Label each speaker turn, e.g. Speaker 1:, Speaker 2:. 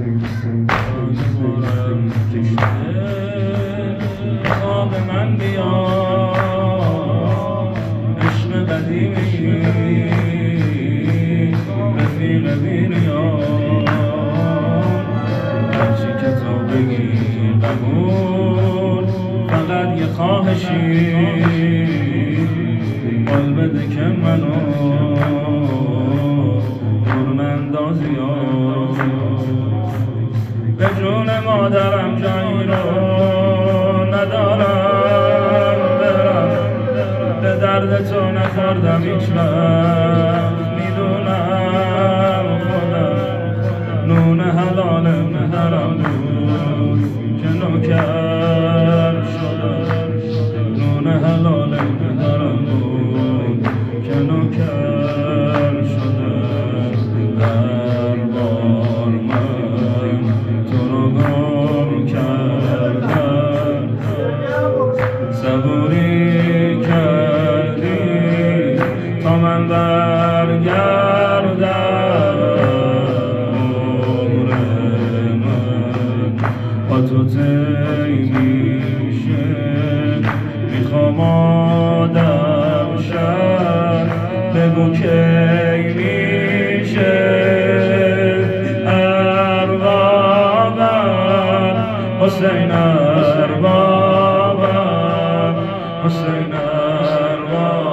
Speaker 1: خواب من بیا عشق قدیمی رفیق بیریا هرچی که تو بگی قبول فقط یه خواهشی قول بده که منو نور اندازی به جون مادرم جایی رو ندارم برم به درد تو نخوردم هیچ وقت میدونم خودم نون حلالم حرام بود که نوکر شدم نون حلالم حرام بود که نوکر شدم هر بار من تو رو گم کردم صبوری کردی تا من برگردم عمر من با تو طی میشه میخوام آدم شد بگو کی میشه حسین اربابم حسین اربابم